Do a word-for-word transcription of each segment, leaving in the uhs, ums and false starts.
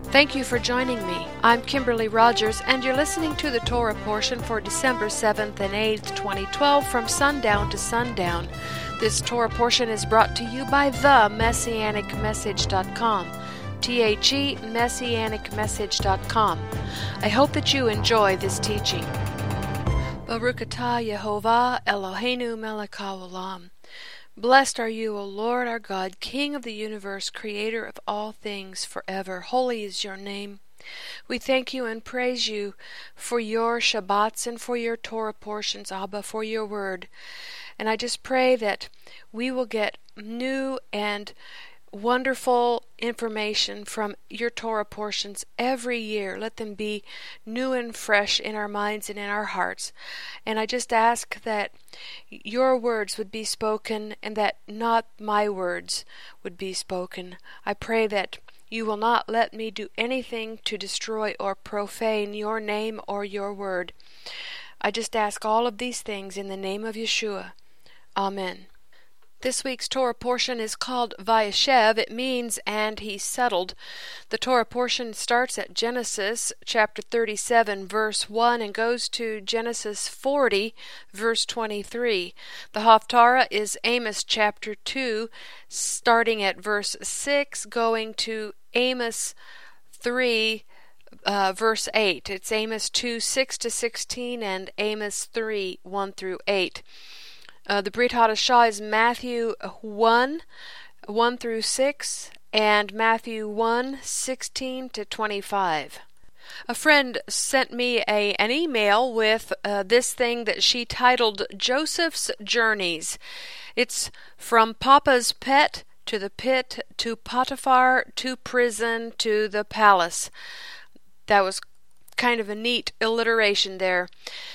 Thank you for joining me. I'm Kimberly Rogers, and you're listening to the Torah portion for December seventh and eighth, twenty twelve, from sundown to sundown. This Torah portion is brought to you by the messianic message dot com. T H E, messianic message dot com. I hope that you enjoy this teaching. Baruch atah Yehovah Eloheinu melech haolam. Blessed are you, O Lord our God, King of the universe, Creator of all things forever. Holy is your name. We thank you and praise you for your Shabbats and for your Torah portions, Abba, for your word. And I just pray that we will get new and wonderful information from your Torah portions every year. Let them be new and fresh in our minds and in our hearts. And I just ask that your words would be spoken and that not my words would be spoken. I pray that you will not let me do anything to destroy or profane your name or your word. I just ask all of these things in the name of Yeshua. Amen. This week's Torah portion is called Vayeshev. It means, and he settled. The Torah portion starts at Genesis chapter thirty-seven, verse one, and goes to Genesis forty, verse twenty-three. The Haftarah is Amos chapter two, starting at verse six, going to Amos three, uh, verse eight. It's Amos two, six to sixteen, and Amos three, one through eight. Uh, the Brit Hadashah is Matthew one, one through six, and Matthew one, sixteen to twenty-five. A friend sent me a an email with uh, this thing that she titled Joseph's Journeys. It's from Papa's pet to the pit to Potiphar to prison to the palace. That was kind of a neat alliteration there.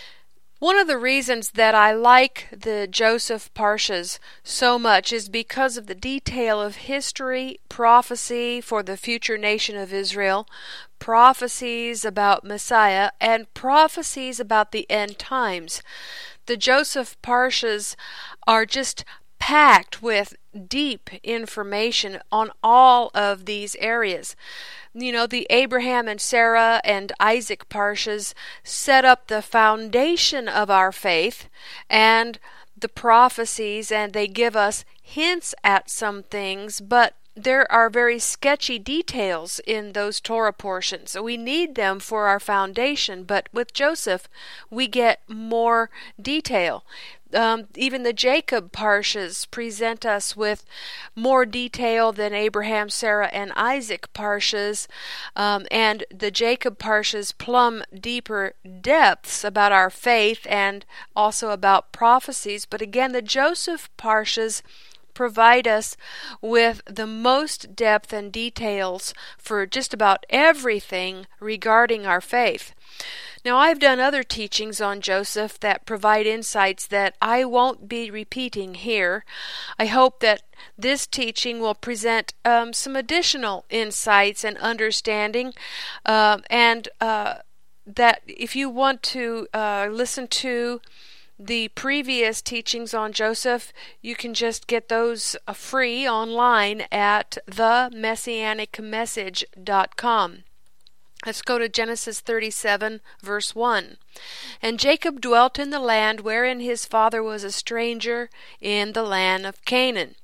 One of the reasons that I like the Joseph Parshas so much is because of the detail of history, prophecy for the future nation of Israel, prophecies about Messiah, and prophecies about the end times. The Joseph Parshas are just packed with deep information on all of these areas. You know, the Abraham and Sarah and Isaac Parshas set up the foundation of our faith and the prophecies, and they give us hints at some things, but there are very sketchy details in those Torah portions. So we need them for our foundation, but with Joseph, we get more detail. Um, even the Jacob Parshas present us with more detail than Abraham, Sarah, and Isaac Parshas, um, and the Jacob Parshas plumb deeper depths about our faith and also about prophecies. But again, the Joseph Parshas provide us with the most depth and details for just about everything regarding our faith. Now, I've done other teachings on Joseph that provide insights that I won't be repeating here. I hope that this teaching will present um, some additional insights and understanding, uh, and uh, that if you want to uh, listen to the previous teachings on Joseph, you can just get those uh, free online at the messianic message dot com. Let's go to Genesis thirty-seven, verse one. And Jacob dwelt in the land wherein his father was a stranger, in the land of Canaan.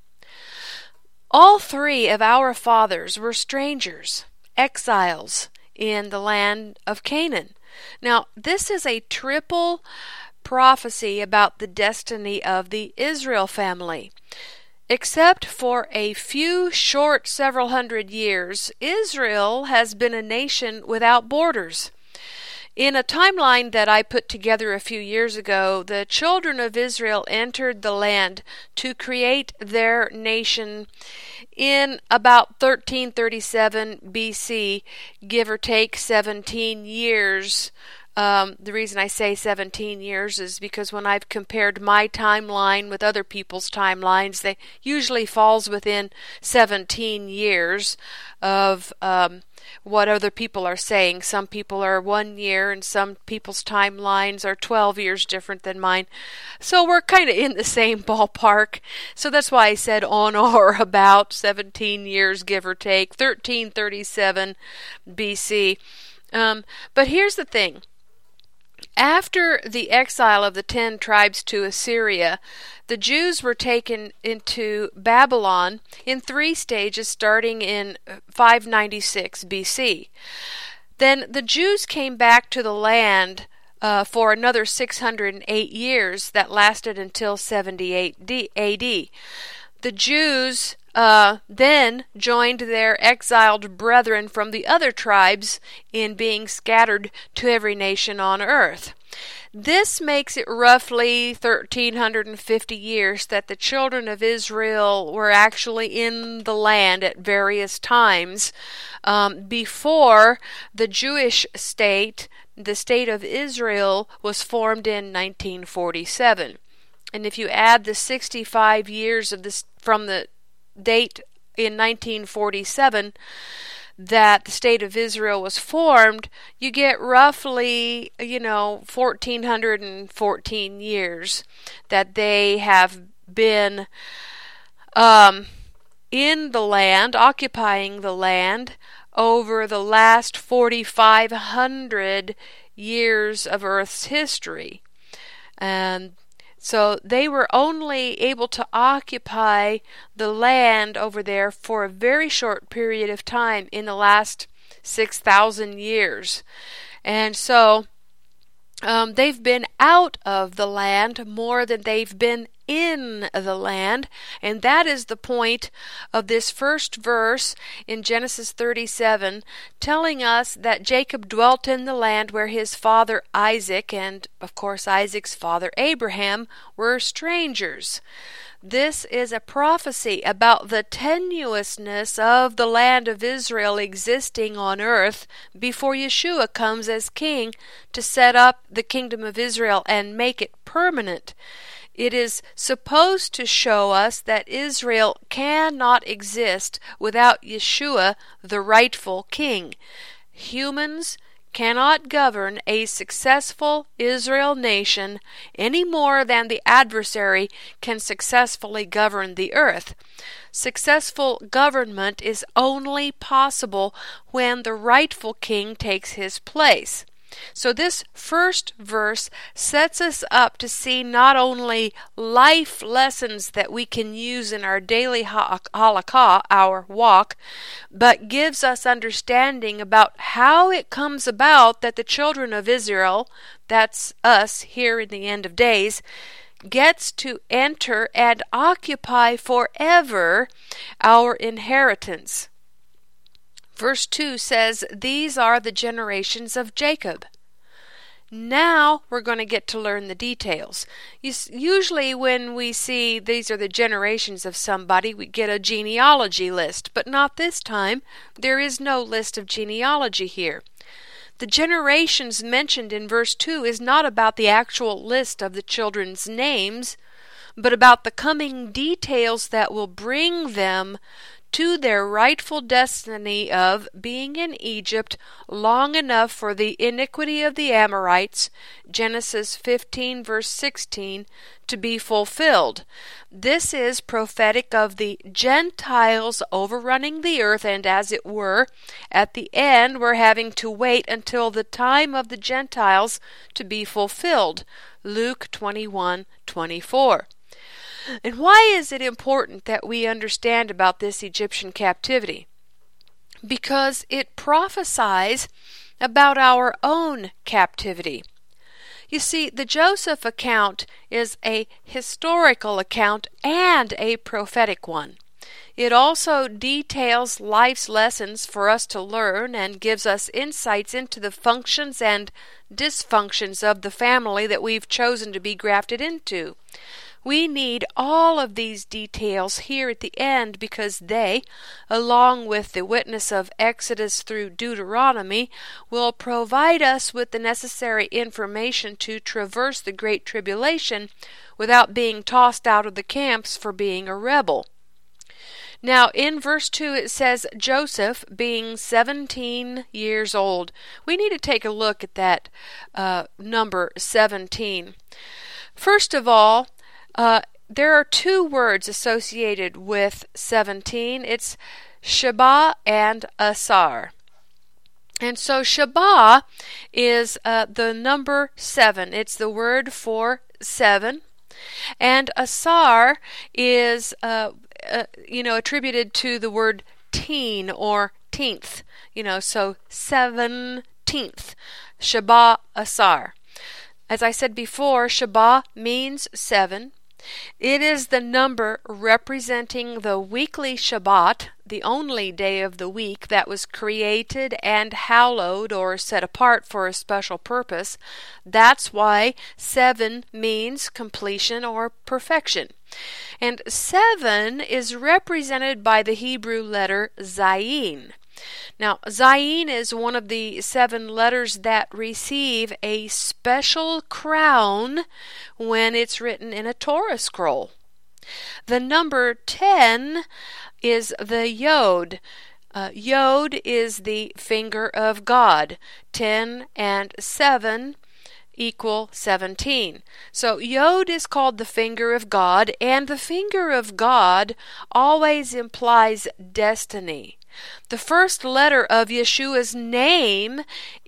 All three of our fathers were strangers, exiles, in the land of Canaan. Now, this is a triple prophecy about the destiny of the Israel family. Except for a few short several hundred years, Israel has been a nation without borders. In a timeline that I put together a few years ago, the children of Israel entered the land to create their nation in about thirteen thirty-seven B C, give or take seventeen years Um, the reason I say seventeen years is because when I've compared my timeline with other people's timelines, they usually falls within seventeen years of um, what other people are saying. Some people are one year, and some people's timelines are twelve years different than mine. So we're kind of in the same ballpark. So that's why I said on or about seventeen years, give or take, thirteen thirty-seven B C. Um, but here's the thing. After the exile of the ten tribes to Assyria, the Jews were taken into Babylon in three stages starting in five ninety-six B C. Then the Jews came back to the land uh, for another six hundred eight years that lasted until seventy-eight A D. The Jews uh, then joined their exiled brethren from the other tribes in being scattered to every nation on earth. This makes it roughly one thousand three hundred fifty years that the children of Israel were actually in the land at various times um, before the Jewish state, the state of Israel, was formed in nineteen forty-seven. And if you add the sixty-five years of this from the date in nineteen forty-seven that the state of Israel was formed, you get roughly, you know, one thousand four hundred fourteen years that they have been um, in the land, occupying the land over the last four thousand five hundred years of Earth's history. And so they were only able to occupy the land over there for a very short period of time in the last six thousand years. And so um, they've been out of the land more than they've been in the land. And that is the point of this first verse in Genesis thirty-seven, telling us that Jacob dwelt in the land where his father Isaac and, of course, Isaac's father Abraham were strangers. This is a prophecy about the tenuousness of the land of Israel existing on earth before Yeshua comes as king to set up the kingdom of Israel and make it permanent. It is supposed to show us that Israel cannot exist without Yeshua, the rightful king. Humans cannot govern a successful Israel nation any more than the adversary can successfully govern the earth. Successful government is only possible when the rightful king takes his place. So this first verse sets us up to see not only life lessons that we can use in our daily halakha, our walk, but gives us understanding about how it comes about that the children of Israel, that's us here in the end of days, gets to enter and occupy forever our inheritance. Verse two says, "These are the generations of Jacob." Now we're going to get to learn the details. Usually when we see these are the generations of somebody, we get a genealogy list, but not this time. There is no list of genealogy here. The generations mentioned in verse two is not about the actual list of the children's names, but about the coming details that will bring them to their rightful destiny of being in Egypt long enough for the iniquity of the Amorites, Genesis fifteen verse sixteen, to be fulfilled. This is prophetic of the Gentiles overrunning the earth, and as it were, at the end we're having to wait until the time of the Gentiles to be fulfilled. Luke twenty-one twenty-four. And why is it important that we understand about this Egyptian captivity? Because it prophesies about our own captivity. You see, the Joseph account is a historical account and a prophetic one. It also details life's lessons for us to learn and gives us insights into the functions and dysfunctions of the family that we've chosen to be grafted into. We need all of these details here at the end because they, along with the witness of Exodus through Deuteronomy, will provide us with the necessary information to traverse the Great Tribulation without being tossed out of the camps for being a rebel. Now, in verse two it says, Joseph being seventeen years old. We need to take a look at that uh, number seventeen. First of all, Uh, there are two words associated with seventeen. It's Sheba and Asar. And so Sheba is uh, the number seven. It's the word for seven. And Asar is, uh, uh, you know, attributed to the word teen or teenth. You know, so seventeenth. Sheba, Asar. As I said before, Sheba means seven. It is the number representing the weekly Shabbat, the only day of the week that was created and hallowed or set apart for a special purpose. That's why seven means completion or perfection. And seven is represented by the Hebrew letter Zayin. Now, Zayin is one of the seven letters that receive a special crown when it's written in a Torah scroll. The number ten is the Yod. Uh, Yod is the finger of God. Ten and seven equal seventeen. So Yod is called the finger of God, and the finger of God always implies destiny. The first letter of Yeshua's name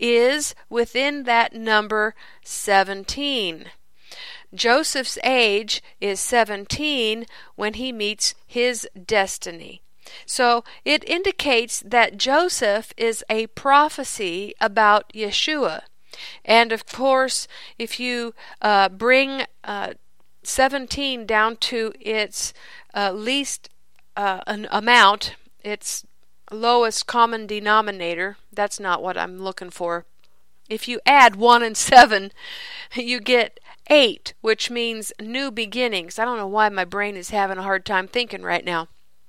is within that number seventeen. Joseph's age is seventeen when he meets his destiny. So it indicates that Joseph is a prophecy about Yeshua. And of course, if you uh, bring uh, seventeen down to its uh, least uh, an amount, its lowest common denominator, that's not what I'm looking for. If you add one and seven, you get eight, which means new beginnings. I don't know why my brain is having a hard time thinking right now.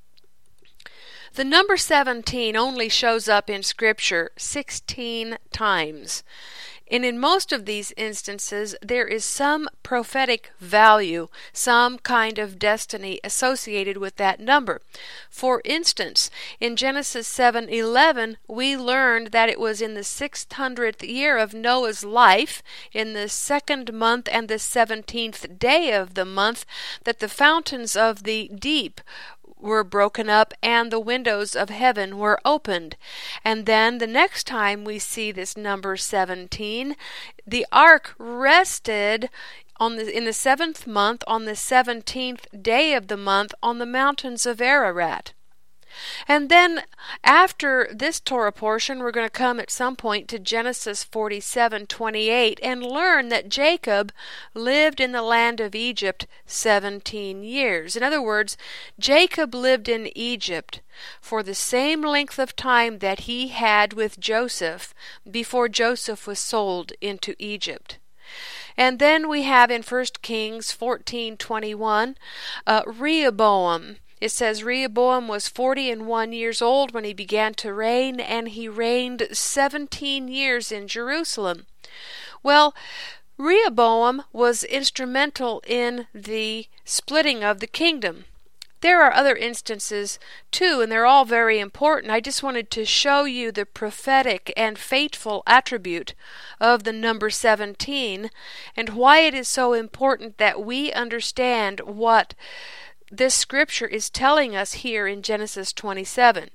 The number seventeen only shows up in Scripture sixteen times. And in most of these instances, there is some prophetic value, some kind of destiny associated with that number. For instance, in Genesis seven eleven, we learned that it was in the six hundredth year of Noah's life, in the second month and the seventeenth day of the month, that the fountains of the deep were broken up and the windows of heaven were opened. And then the next time we see this number seventeen, the ark rested on the in the seventh month on the seventeenth day of the month on the mountains of Ararat. And then after this Torah portion, we're going to come at some point to Genesis forty-seven twenty-eight and learn that Jacob lived in the land of Egypt seventeen years. In other words, Jacob lived in Egypt for the same length of time that he had with Joseph before Joseph was sold into Egypt. And then we have in First Kings fourteen twenty-one, uh, Rehoboam. It says Rehoboam was forty and one years old when he began to reign, and he reigned seventeen years in Jerusalem. Well, Rehoboam was instrumental in the splitting of the kingdom. There are other instances too, and they're all very important. I just wanted to show you the prophetic and fateful attribute of the number seventeen and why it is so important that we understand what this scripture is telling us here in Genesis twenty-seven.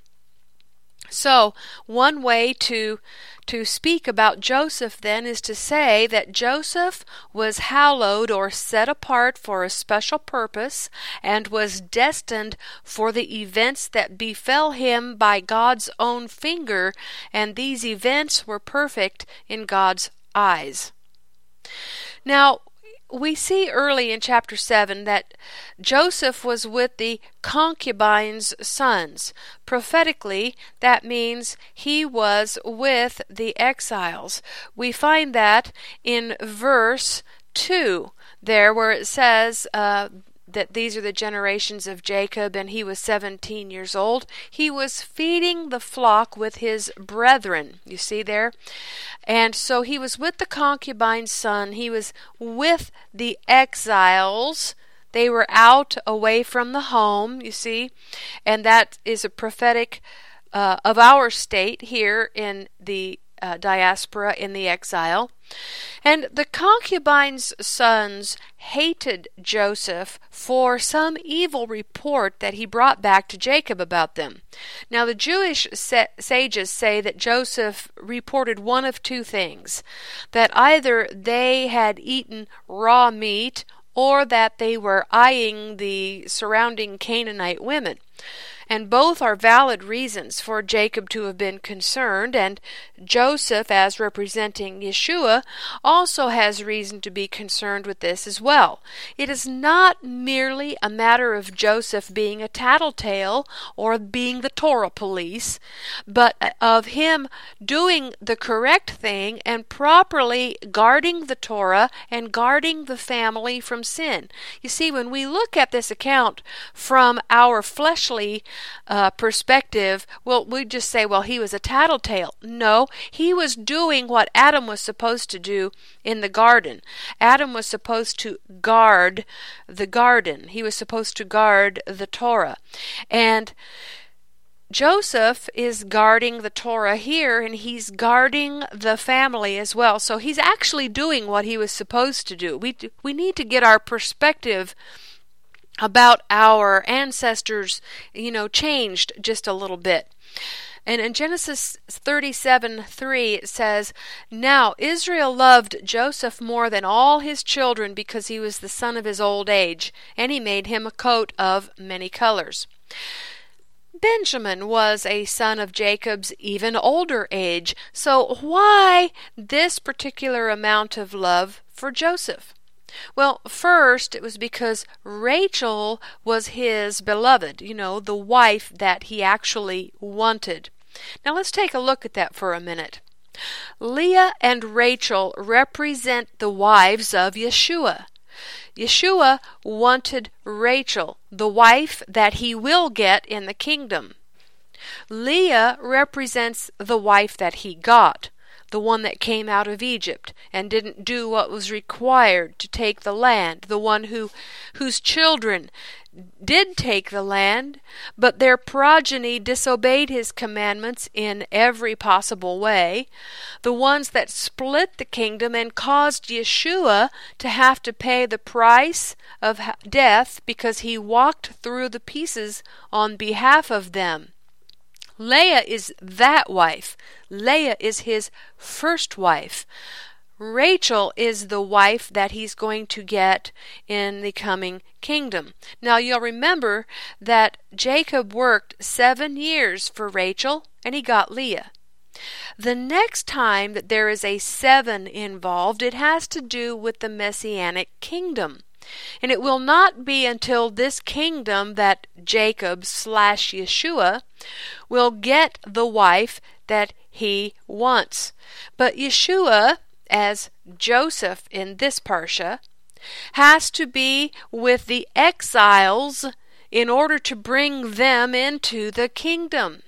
So, one way to to speak about Joseph then is to say that Joseph was hallowed or set apart for a special purpose and was destined for the events that befell him by God's own finger, and these events were perfect in God's eyes. Now, we see early in chapter seven that Joseph was with the concubine's sons. Prophetically, that means he was with the exiles. We find that in verse two, there where it says uh, that these are the generations of Jacob, and he was seventeen years old. He was feeding the flock with his brethren. You see there? And so he was with the concubine's son. He was with the exiles. They were out away from the home, you see. And that is a prophetic uh, of our state here in the Uh, diaspora, in the exile. And the concubine's sons hated Joseph for some evil report that he brought back to Jacob about them. Now the Jewish sa- sages say that Joseph reported one of two things: that either they had eaten raw meat, or that they were eyeing the surrounding Canaanite women. And both are valid reasons for Jacob to have been concerned, and Joseph, as representing Yeshua, also has reason to be concerned with this as well. It is not merely a matter of Joseph being a tattletale or being the Torah police, but of him doing the correct thing and properly guarding the Torah and guarding the family from sin. You see, when we look at this account from our fleshly Uh, perspective, well, we just say, well, he was a tattletale. No, he was doing what Adam was supposed to do in the garden. Adam was supposed to guard the garden. He was supposed to guard the Torah. And Joseph is guarding the Torah here, and he's guarding the family as well. So he's actually doing what he was supposed to do. We, we need to get our perspective about our ancestors, you know, changed just a little bit. And in Genesis thirty-seven three it says, "Now Israel loved Joseph more than all his children, because he was the son of his old age, and he made him a coat of many colors." Benjamin was a son of Jacob's even older age. So why this particular amount of love for Joseph? Well, first, it was because Rachel was his beloved, you know, the wife that he actually wanted. Now let's take a look at that for a minute. Leah and Rachel represent the wives of Yeshua. Yeshua wanted Rachel, the wife that he will get in the kingdom. Leah represents the wife that he got, the one that came out of Egypt and didn't do what was required to take the land, the one who whose children did take the land, but their progeny disobeyed his commandments in every possible way, the ones that split the kingdom and caused Yeshua to have to pay the price of death because he walked through the pieces on behalf of them. Leah is that wife. Leah is his first wife. Rachel is the wife that he's going to get in the coming kingdom. Now you'll remember that Jacob worked seven years for Rachel, and he got Leah. The next time that there is a seven involved, it has to do with the Messianic kingdom. And it will not be until this kingdom that Jacob slash Yeshua will get the wife that he wants. But Yeshua, as Joseph in this parsha, has to be with the exiles in order to bring them into the kingdom.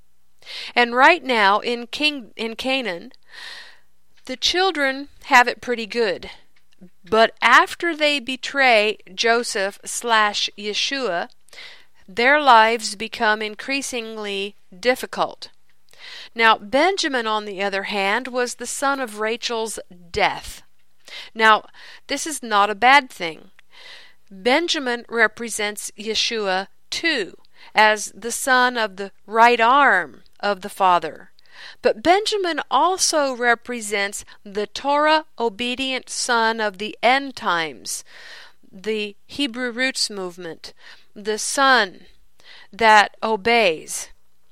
And right now in King in Canaan, the children have it pretty good. But after they betray Joseph slash Yeshua, their lives become increasingly difficult. Now, Benjamin, on the other hand, was the son of Rachel's death. Now, this is not a bad thing. Benjamin represents Yeshua too, as the son of the right arm of the Father. But Benjamin also represents the Torah-obedient son of the end times, the Hebrew roots movement, the son that obeys.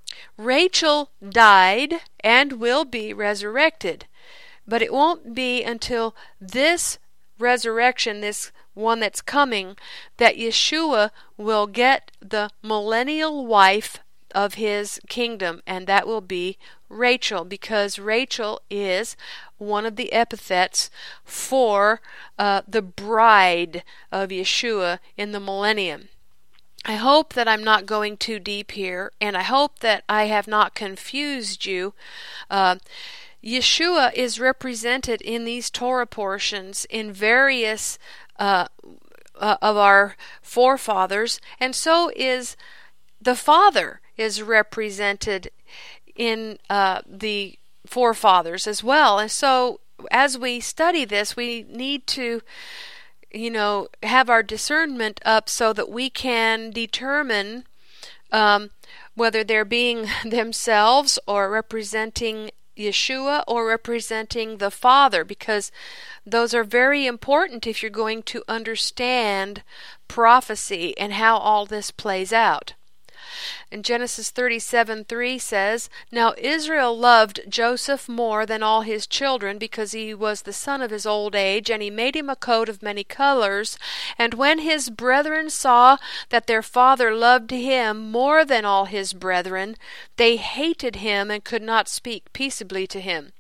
Rachel died and will be resurrected, but it won't be until this resurrection, this one that's coming, that Yeshua will get the millennial wife of his kingdom, and that will be Rachel, because Rachel is one of the epithets for uh, the bride of Yeshua in the millennium. I hope that I'm not going too deep here, and I hope that I have not confused you. Uh, Yeshua is represented in these Torah portions in various uh, uh, of our forefathers, and so is the Father is represented in uh, the forefathers as well. And so as we study this, we need to you know, have our discernment up so that we can determine um, whether they're being themselves or representing Yeshua or representing the Father, because those are very important if you're going to understand prophecy and how all this plays out. And Genesis thirty-seven three says, Now Israel loved Joseph more than all his children, because he was the son of his old age, and he made him a coat of many colors. And when his brethren saw that their father loved him more than all his brethren, they hated him and could not speak peaceably to him.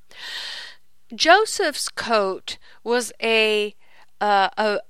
Joseph's coat was a uh, a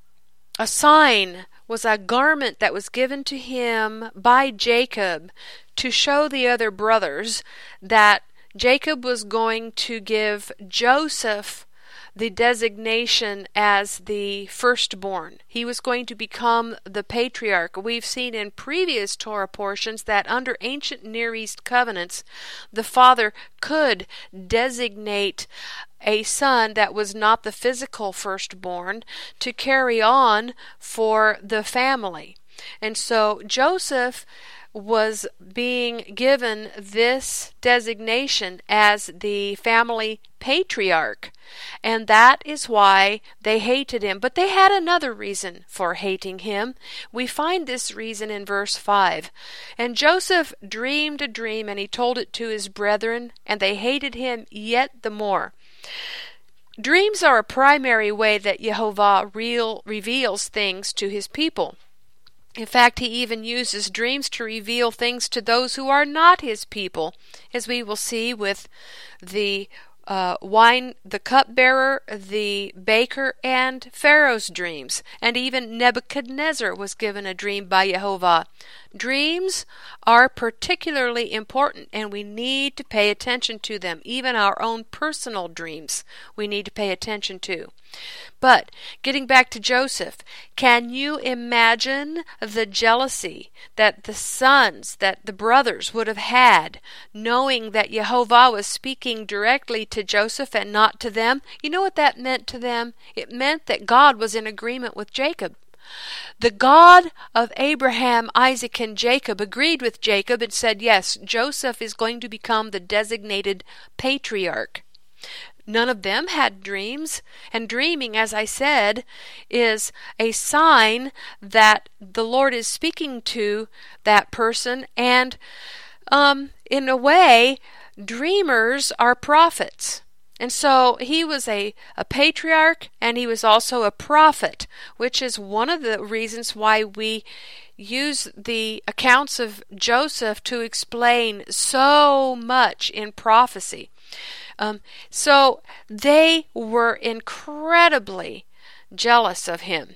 a sign was a garment that was given to him by Jacob to show the other brothers that Jacob was going to give Joseph the designation as the firstborn. He was going to become the patriarch. We've seen in previous Torah portions that under ancient Near East covenants, the father could designate a son that was not the physical firstborn to carry on for the family. And so Joseph was being given this designation as the family patriarch, and that is why they hated him. But they had another reason for hating him. We find this reason in verse five. And Joseph dreamed a dream, and he told it to his brethren, and they hated him yet the more. Dreams are a primary way that Yehovah real, reveals things to his people. In fact, he even uses dreams to reveal things to those who are not his people, as we will see with the uh, wine, the cupbearer, the baker, and Pharaoh's dreams. And even Nebuchadnezzar was given a dream by Yehovah. Dreams are particularly important, and we need to pay attention to them. Even our own personal dreams we need to pay attention to. But getting back to Joseph, can you imagine the jealousy that the sons, that the brothers would have had, knowing that Yehovah was speaking directly to Joseph and not to them? You know what that meant to them? It meant that God was in agreement with Jacob. The God of Abraham, Isaac, and Jacob agreed with Jacob and said, yes, Joseph is going to become the designated patriarch. None of them had dreams, and dreaming, as I said, is a sign that the Lord is speaking to that person, and um, in a way, dreamers are prophets. And so he was a, a patriarch, and he was also a prophet, which is one of the reasons why we use the accounts of Joseph to explain so much in prophecy. Um, so they were incredibly jealous of him.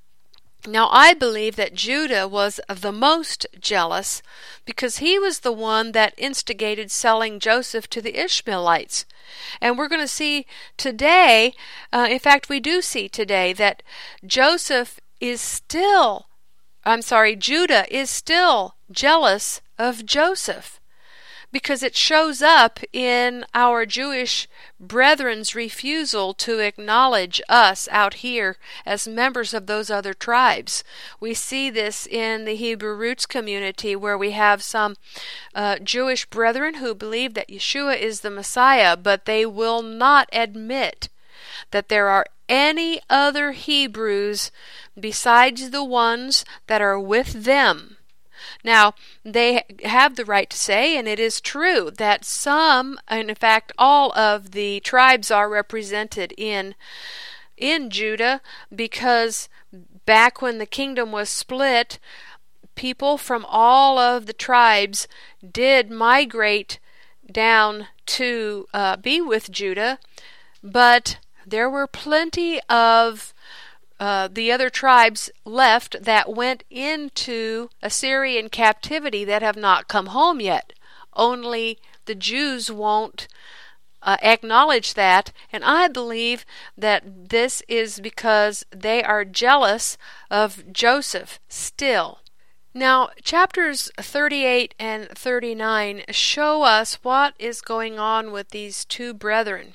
Now, I believe that Judah was the most jealous because he was the one that instigated selling Joseph to the Ishmaelites. And we're going to see today, uh, in fact, we do see today that Joseph is still, I'm sorry, Judah is still jealous of Joseph, because it shows up in our Jewish brethren's refusal to acknowledge us out here as members of those other tribes. We see this in the Hebrew Roots community, where we have some uh, Jewish brethren who believe that Yeshua is the Messiah, but they will not admit that there are any other Hebrews besides the ones that are with them. Now, they have the right to say, and it is true, that some, and in fact all of the tribes are represented in in Judah, because back when the kingdom was split, people from all of the tribes did migrate down to uh, be with Judah, but there were plenty of uh, the other tribes left that went into Assyrian captivity that have not come home yet. Only the Jews won't uh, acknowledge that, and I believe that this is because they are jealous of Joseph still. Now, chapters thirty-eight and thirty-nine show us what is going on with these two brethren.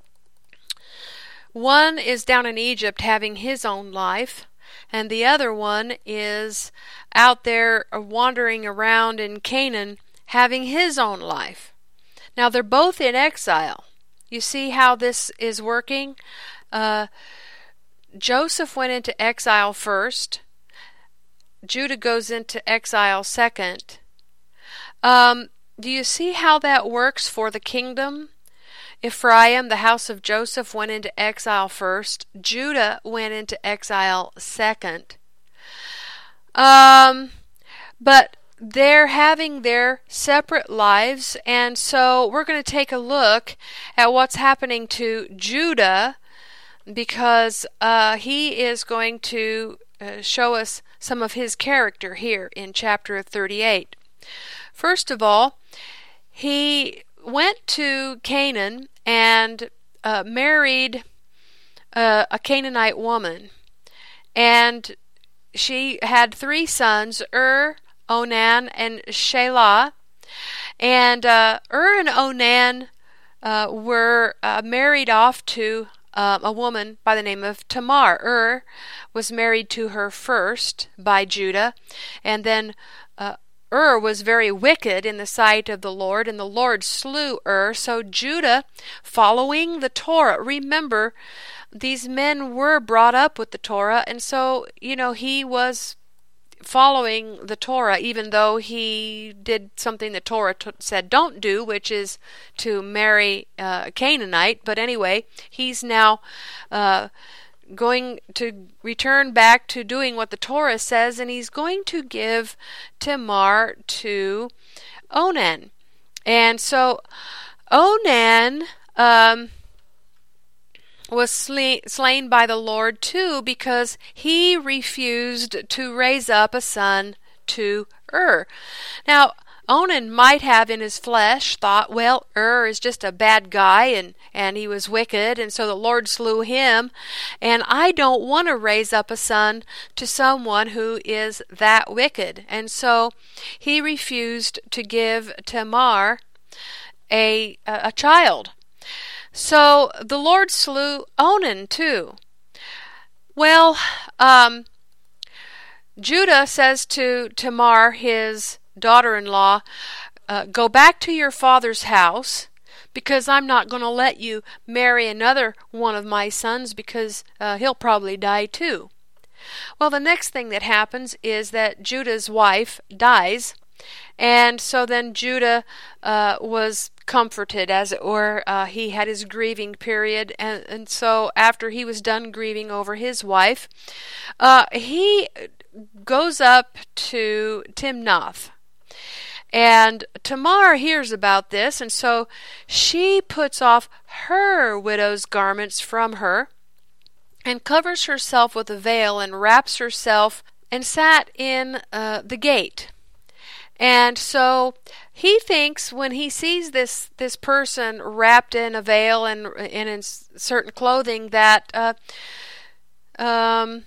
One is down in Egypt having his own life, and the other one is out there wandering around in Canaan having his own life. Now, they're both in exile. You see how this is working? Uh, Joseph went into exile first. Judah goes into exile second. Um, do you see how that works for the kingdom? Ephraim, the house of Joseph, went into exile first. Judah went into exile second. Um, but they're having their separate lives, and so we're going to take a look at what's happening to Judah, because uh, he is going to uh, show us some of his character here in chapter thirty-eight. First of all, he went to Canaan and uh, married uh, a Canaanite woman, and she had three sons, Ur, Onan, and Shelah. And uh, Ur and Onan uh, were uh, married off to uh, a woman by the name of Tamar. Ur was married to her first by Judah, and then uh, Ur was very wicked in the sight of the Lord, and the Lord slew Ur. So Judah, following the Torah, remember, these men were brought up with the Torah, and so, you know, he was following the Torah, even though he did something the Torah t- said don't do, which is to marry uh, a Canaanite. But anyway, he's now uh, going to return back to doing what the Torah says, and he's going to give Tamar to Onan. And so Onan um, was sle- slain by the Lord too, because he refused to raise up a son to Ur. Now, Onan might have in his flesh thought, well, Ur is just a bad guy, and, and he was wicked, and so the Lord slew him, and I don't want to raise up a son to someone who is that wicked. And so he refused to give Tamar a, a, a child. So the Lord slew Onan too. Well, um, Judah says to Tamar, his daughter-in-law, uh, go back to your father's house, because I'm not going to let you marry another one of my sons, because uh, he'll probably die too. Well, the next thing that happens is that Judah's wife dies, and so then Judah uh, was comforted, as it were. Uh, he had his grieving period, and, and so after he was done grieving over his wife, uh, he goes up to Timnath. And Tamar hears about this, and so she puts off her widow's garments from her and covers herself with a veil and wraps herself and sat in uh, the gate. And so he thinks, when he sees this this person wrapped in a veil and, and in certain clothing, that uh, um,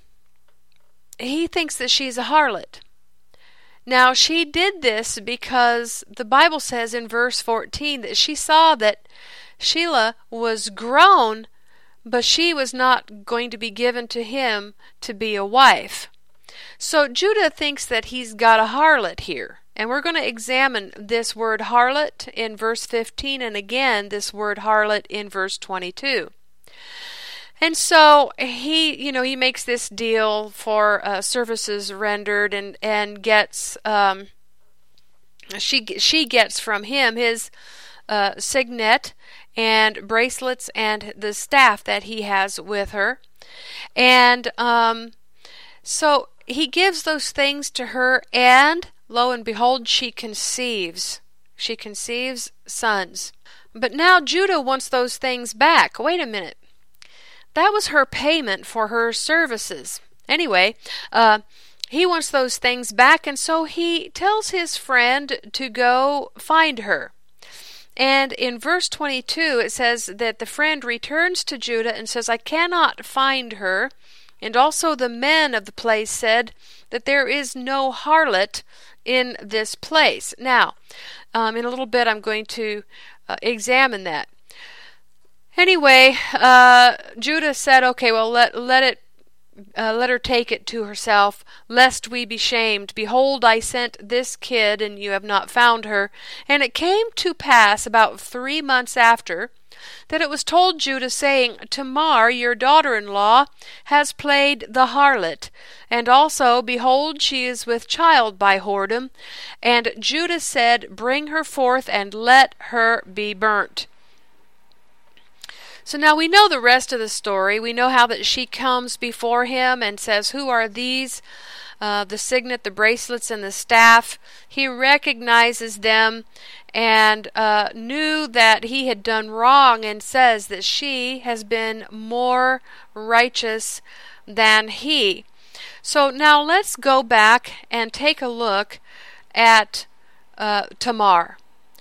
he thinks that she's a harlot. Now, she did this because the Bible says in verse fourteen that she saw that Shelah was grown, but she was not going to be given to him to be a wife. So Judah thinks that he's got a harlot here. And we're going to examine this word harlot in verse fifteen, and again this word harlot in verse twenty-two. And so he, you know, he makes this deal for uh, services rendered, and and gets um, she she gets from him his uh, signet and bracelets and the staff that he has with her. And um, so he gives those things to her, and lo and behold, she conceives. She conceives sons. But now Judah wants those things back. Wait a minute. That was her payment for her services. Anyway, uh, he wants those things back, and so he tells his friend to go find her. And in verse twenty-two, it says that the friend returns to Judah and says, I cannot find her. And also the men of the place said that there is no harlot in this place. Now, um, in a little bit, I'm going to uh, examine that. Anyway, uh, Judah said, okay, well, let, let it Uh, let her take it to herself, lest we be shamed. Behold, I sent this kid, and you have not found her. And it came to pass about three months after, that it was told Judah, saying, Tamar, your daughter-in-law, has played the harlot, and also, behold, she is with child by whoredom. And Judah said, Bring her forth, and let her be burnt. So now we know the rest of the story. We know how that she comes before him and says, Who are these? Uh, the signet, the bracelets, and the staff. He recognizes them and uh, knew that he had done wrong, and says that she has been more righteous than he. So now let's go back and take a look at uh, Tamar.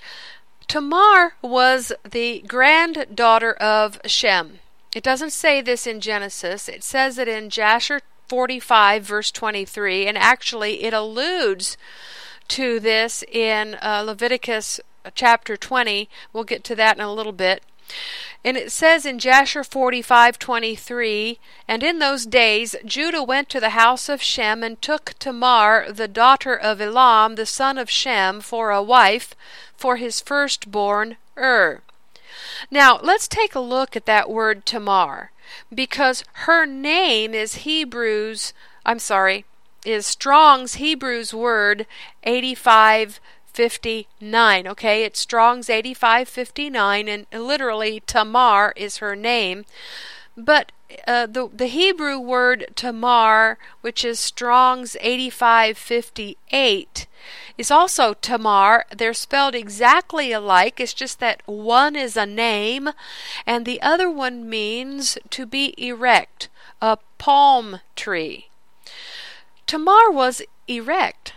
Tamar was the granddaughter of Shem. It doesn't say this in Genesis. It says it in Jasher forty-five, verse twenty-three, and actually it alludes to this in uh, Leviticus chapter twenty. We'll get to that in a little bit. And it says in Jasher forty-five twenty-three, And in those days Judah went to the house of Shem, and took Tamar, the daughter of Elam, the son of Shem, for a wife, for his firstborn Ur. Now, let's take a look at that word Tamar, because her name is Hebrews, I'm sorry, is Strong's Hebrews word eighty-five fifty-nine. Okay, it's Strong's eighty-five fifty-nine, and literally Tamar is her name. But uh, the the Hebrew word Tamar, which is Strong's eighty-five fifty-eight, is also Tamar. They're spelled exactly alike. It's just that one is a name, and the other one means to be erect, a palm tree. Tamar was erect.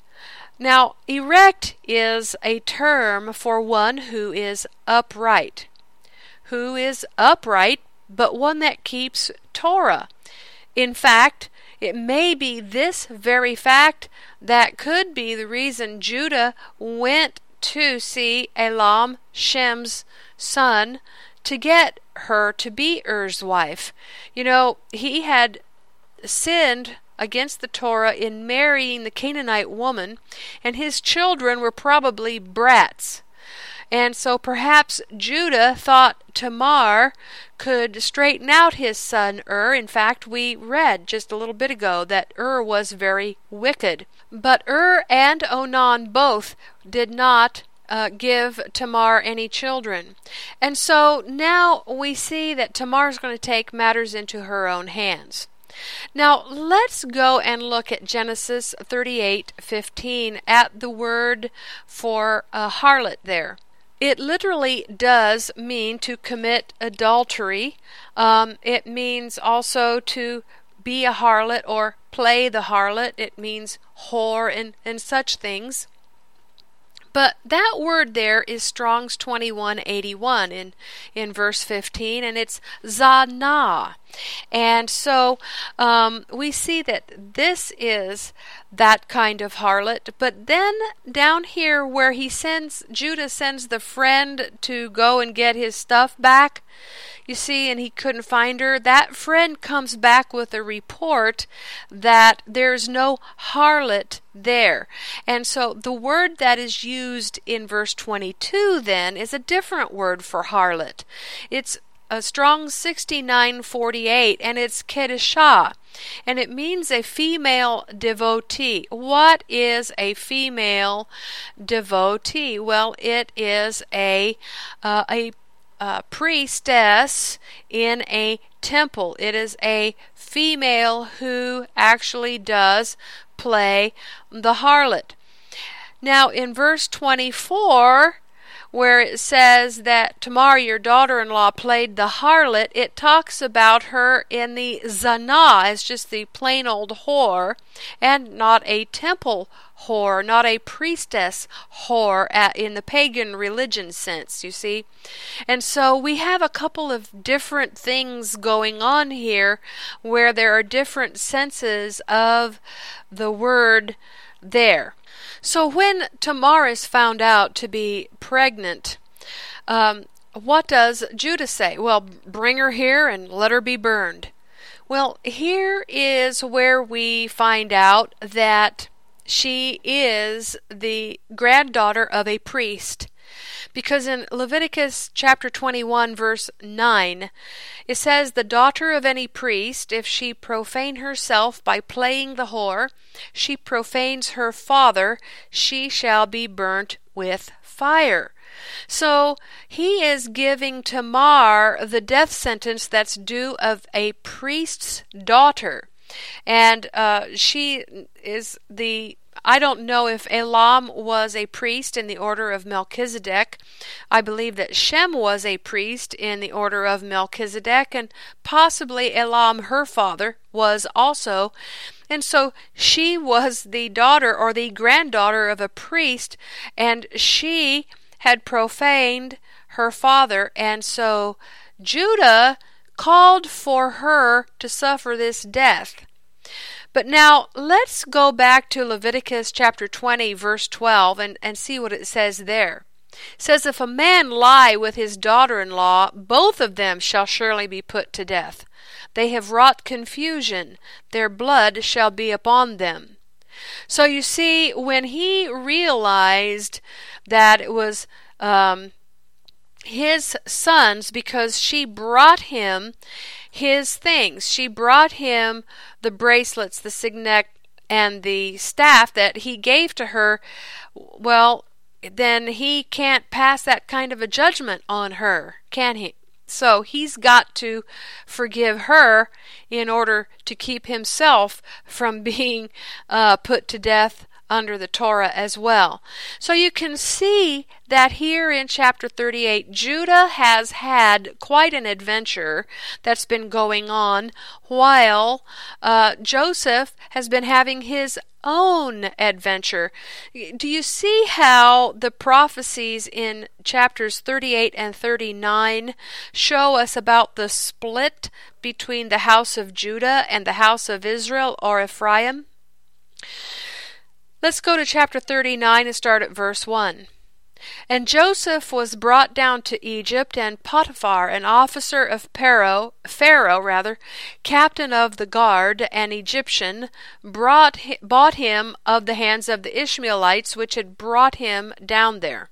Now, erect is a term for one who is upright. Who is upright, but one that keeps Torah. In fact, it may be this very fact that could be the reason Judah went to see Elam, Shem's son, to get her to be Ur's wife. You know, he had sinned against the Torah in marrying the Canaanite woman, and his children were probably brats. And so perhaps Judah thought Tamar could straighten out his son Ur. In fact, we read just a little bit ago that Ur was very wicked. But Ur and Onan both did not uh, give Tamar any children. And so now we see that Tamar is going to take matters into her own hands. Now let's go and look at Genesis thirty-eight fifteen at the word for a harlot there. It literally does mean to commit adultery. Um, it means also to be a harlot or play the harlot. It means whore and, and such things. But that word there is Strong's twenty-one eighty-one in, in verse fifteen, and it's zanah. And so um, we see that this is that kind of harlot. But then down here where he sends, Judah sends the friend to go and get his stuff back, you see, and he couldn't find her, that friend comes back with a report that there's no harlot there. And so the word that is used in verse twenty-two then is a different word for harlot. It's a Strong's sixty-nine forty-eight, and it's kedeshah, and it means a female devotee. What is a female devotee? Well, it is a uh, a uh, priestess in a temple. It is a female who actually does play the harlot. Now in verse twenty-four, where it says that Tamar, your daughter-in-law, played the harlot, it talks about her in the zana as just the plain old whore, and not a temple whore, not a priestess whore at, in the pagan religion sense, you see. And so we have a couple of different things going on here where there are different senses of the word there. So when Tamar is found out to be pregnant, um, what does Judah say? Well, bring her here and let her be burned. Well, here is where we find out that she is the granddaughter of a priest. Because in Leviticus chapter twenty-one, verse nine, it says, the daughter of any priest, if she profane herself by playing the whore, she profanes her father, she shall be burnt with fire. So he is giving Tamar the death sentence that's due of a priest's daughter. And uh, she is the I don't know if Elam was a priest in the order of Melchizedek. I believe that Shem was a priest in the order of Melchizedek, and possibly Elam, her father, was also. And so she was the daughter or the granddaughter of a priest, and she had profaned her father, and so Judah called for her to suffer this death. But now let's go back to Leviticus chapter twenty, verse twelve, and, and see what it says there. It says, if a man lie with his daughter-in-law, both of them shall surely be put to death. They have wrought confusion, their blood shall be upon them. So you see, when he realized that it was um, his sons, because she brought him his things. She brought him the bracelets, the signet, and the staff that he gave to her. Well, then he can't pass that kind of a judgment on her, can he? So he's got to forgive her in order to keep himself from being uh, put to death under the Torah as well. So you can see that here in chapter thirty-eight, Judah has had quite an adventure that's been going on, while uh, Joseph has been having his own adventure. Do you see how the prophecies in chapters thirty-eight and thirty-nine show us about the split between the house of Judah and the house of Israel or Ephraim? Let's go to chapter thirty-nine and start at verse one. And Joseph was brought down to Egypt, and Potiphar, an officer of Pharaoh, Pharaoh rather, captain of the guard, an Egyptian, brought bought him of the hands of the Ishmaelites, which had brought him down there.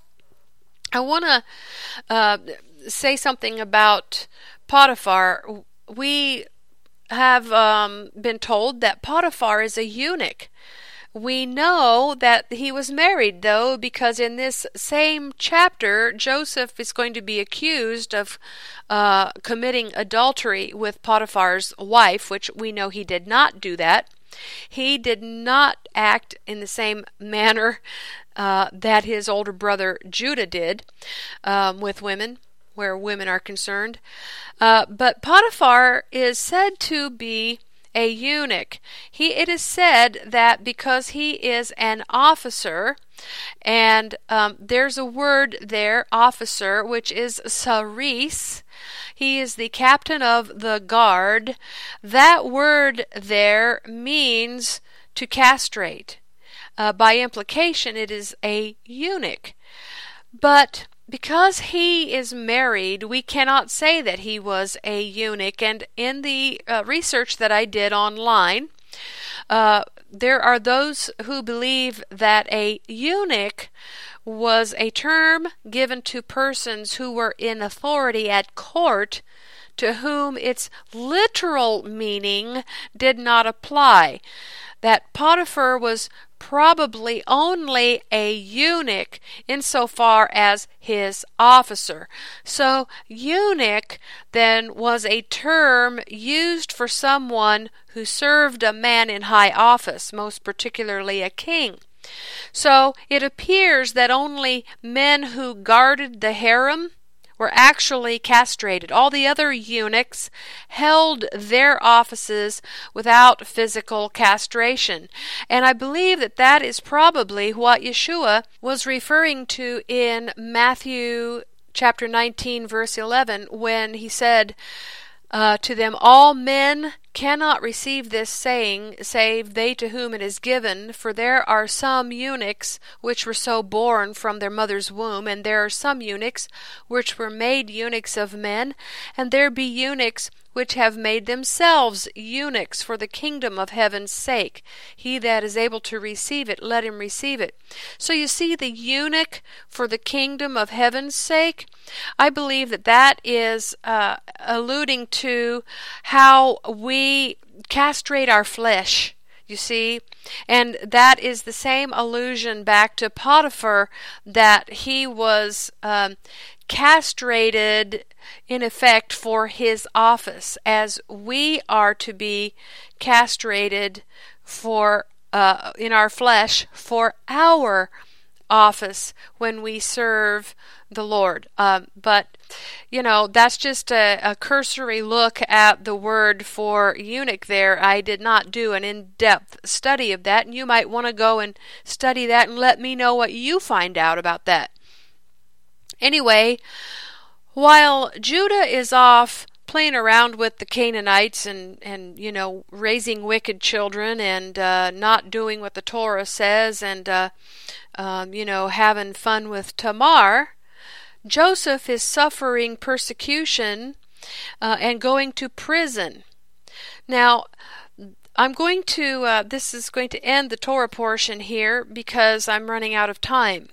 I want to uh, say something about Potiphar. We have um, been told that Potiphar is a eunuch. We know that he was married, though, because in this same chapter, Joseph is going to be accused of uh, committing adultery with Potiphar's wife, which we know he did not do that. He did not act in the same manner uh, that his older brother Judah did um, with women, where women are concerned. Uh, but Potiphar is said to be a eunuch. He, it is said that because he is an officer, and um, there's a word there, officer, which is saris. He is the captain of the guard. That word there means to castrate. Uh, by implication, it is a eunuch. But because he is married, we cannot say that he was a eunuch. And in the uh, research that I did online, uh, there are those who believe that a eunuch was a term given to persons who were in authority at court, to whom its literal meaning did not apply. That Potiphar was probably only a eunuch insofar as his officer. So eunuch then was a term used for someone who served a man in high office, most particularly a king. So it appears that only men who guarded the harem were actually castrated. All the other eunuchs held their offices without physical castration. And I believe that that is probably what Yeshua was referring to in Matthew chapter nineteen, verse eleven, when he said uh, to them, "All men cannot receive this saying, save they to whom it is given. For there are some eunuchs which were so born from their mother's womb, and there are some eunuchs which were made eunuchs of men, and there be eunuchs which have made themselves eunuchs for the kingdom of heaven's sake. He that is able to receive it, let him receive it." So you see, the eunuch for the kingdom of heaven's sake, I believe that that is uh, alluding to how we castrate our flesh, you see. And that is the same allusion back to Potiphar, that he was um, castrated in effect for his office, as we are to be castrated for uh, in our flesh for our office when we serve the Lord. Um, but, you know, that's just a, a cursory look at the word for eunuch there. I did not do an in-depth study of that, and you might want to go and study that and let me know what you find out about that. Anyway, while Judah is off playing around with the Canaanites and, and you know, raising wicked children and uh, not doing what the Torah says and, uh, um, you know, having fun with Tamar, Joseph is suffering persecution uh, and going to prison. Now, I'm going to, uh, this is going to end the Torah portion here because I'm running out of time.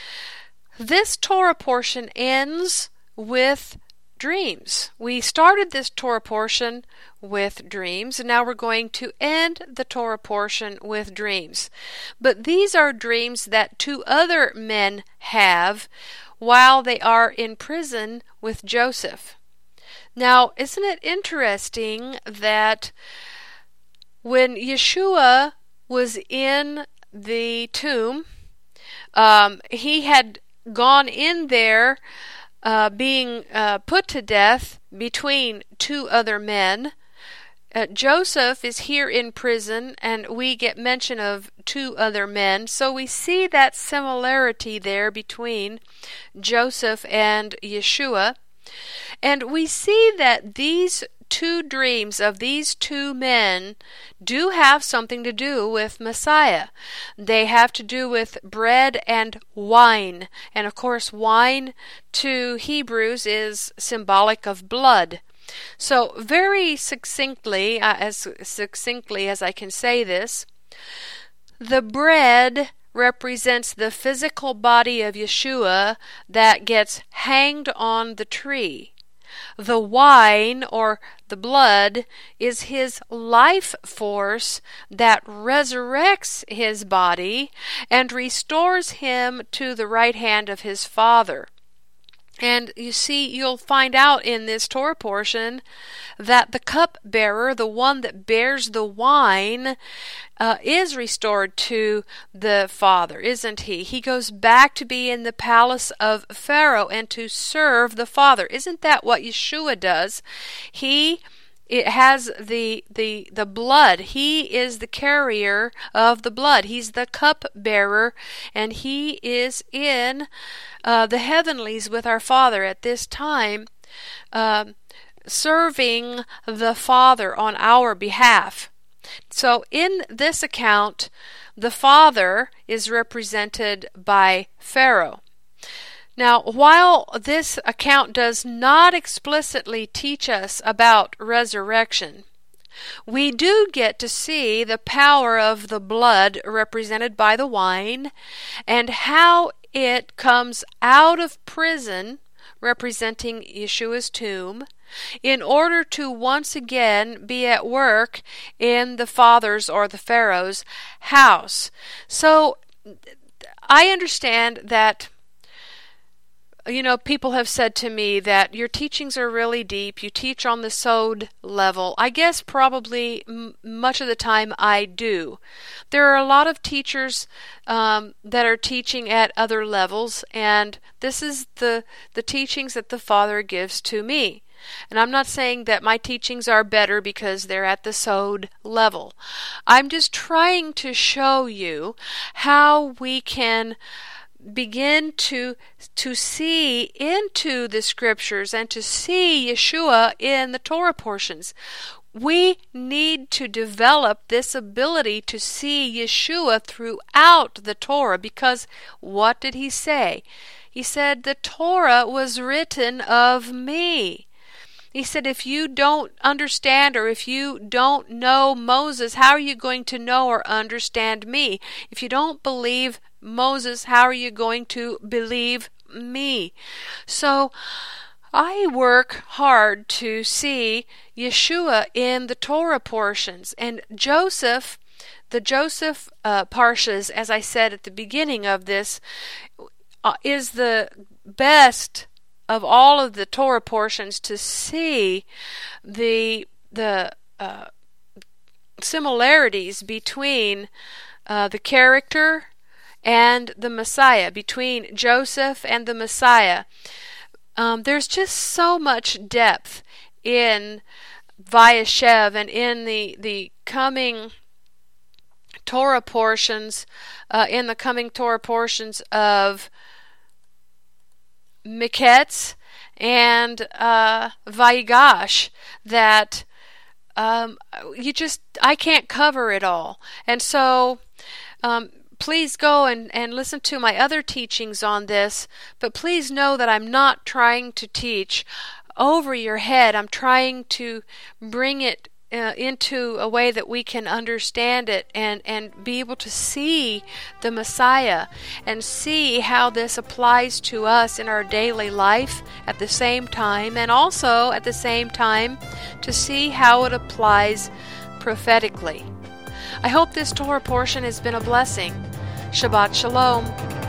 This Torah portion ends with dreams. We started this Torah portion with dreams, and now we're going to end the Torah portion with dreams. But these are dreams that two other men have while they are in prison with Joseph. Now, isn't it interesting that when Yeshua was in the tomb, um, he had gone in there uh, being uh, put to death between two other men. Uh, Joseph is here in prison, and we get mention of two other men. So we see that similarity there between Joseph and Yeshua. And we see that these two dreams of these two men do have something to do with Messiah. They have to do with bread and wine. And of course, wine to Hebrews is symbolic of blood. So very succinctly, uh, as succinctly as I can say this, the bread represents the physical body of Yeshua that gets hanged on the tree. The wine, or the blood, is his life force that resurrects his body and restores him to the right hand of his Father. And you see, you'll find out in this Torah portion that the cupbearer, the one that bears the wine, uh, is restored to the Father, isn't he? He goes back to be in the palace of Pharaoh and to serve the Father. Isn't that what Yeshua does? He It has the the the blood. He is the carrier of the blood. He's the cupbearer, and he is in uh, the heavenlies with our Father at this time, uh, serving the Father on our behalf. So in this account, the Father is represented by Pharaoh. Now, while this account does not explicitly teach us about resurrection, we do get to see the power of the blood represented by the wine and how it comes out of prison, representing Yeshua's tomb, in order to once again be at work in the Father's or the Pharaoh's house. So I understand that, you know, people have said to me that your teachings are really deep. You teach on the sod level. I guess probably m- much of the time I do. There are a lot of teachers um, that are teaching at other levels, and this is the the teachings that the Father gives to me. And I'm not saying that my teachings are better because they're at the sod level. I'm just trying to show you how we can begin to to see into the scriptures and to see Yeshua in the Torah portions. We need to develop this ability to see Yeshua throughout the Torah, because what did he say? He said the Torah was written of me. He said, if you don't understand, or if you don't know Moses, how are you going to know or understand me? If you don't believe Moses, how are you going to believe me? So I work hard to see Yeshua in the Torah portions. And Joseph, the Joseph uh, Parshas, as I said at the beginning of this, uh, is the best of all of the Torah portions to see the the uh, similarities between uh, the character and the Messiah, between Joseph and the Messiah. Um, there's just so much depth in Vayeshev and in the the coming Torah portions, uh, in the coming Torah portions of Miketz and uh, Vayigash, that um, you just I can't cover it all. And so um, please go and, and listen to my other teachings on this, but please know that I'm not trying to teach over your head. I'm trying to bring it Uh, into a way that we can understand it and, and be able to see the Messiah and see how this applies to us in our daily life at the same time, and also at the same time to see how it applies prophetically. I hope this Torah portion has been a blessing. Shabbat Shalom.